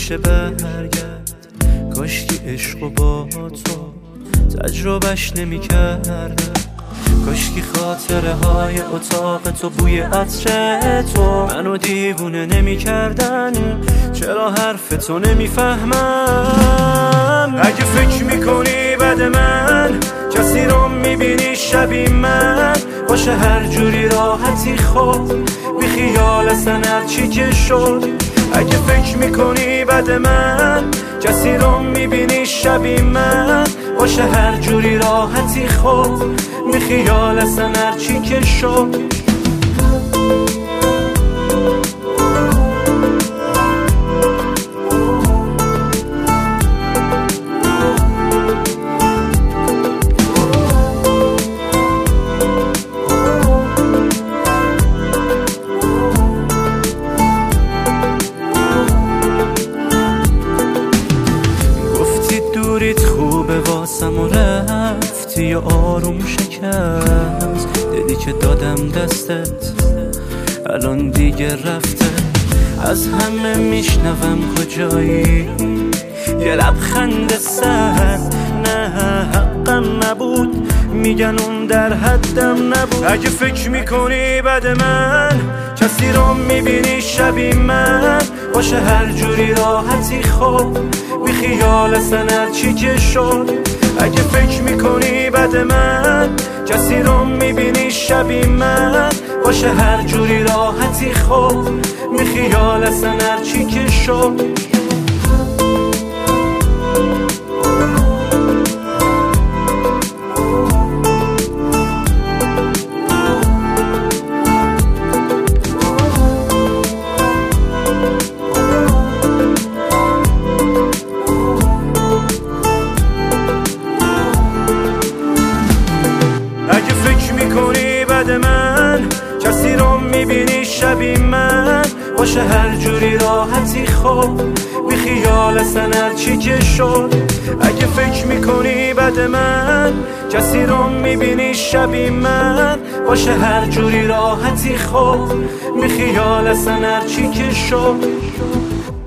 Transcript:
نمیشه برگرد. کاشکی عشق با تو تجربهش نمیکردم. کاشکی خاطره های اتاق تو، بوی عطر تو منو دیوونه نمیکردن. چرا حرف تو نمیفهمم؟ اگه فکر میکنی بد من، کسی رو میبینی شبیه من، باشه هر جوری راحتی خود بی خیال اصلا هرچی که شد. اگه فکر میکنی بد من، کسی رو میبینی شبیه من، باشه هر جوری راحتی خود بی خیال اصلا هرچی که شد. خوبه واسم و رفتی و آروم شکست. دیدی که دادم دستت الان دیگه رفته. از همه میشنوم کجایی، یه لبخند سرد. نه حقم نبود، میگن اون در حدم نبود. اگه فکر میکنی بد من، کسی رو میبینی شبیه من، باشه هر جوری راحتی خود بی خیال اصلا هرچی که شد. اگه فکر میکنی بد من، کسی رو میبینی شبیه من، باشه هر جوری راحتی خود بی خیال اصلا هرچی که شد. اگه فکر میکنی بد من، کسی رو میبینی شبیه من، باشه هر جوری راحتی خود بی خیال اصلا هرچی که شد. اگه فکر میکنی بد من، کسی رو میبینی شبیه من، باشه هر جوری راحتی خود بی خیال اصلا هرچی که شد.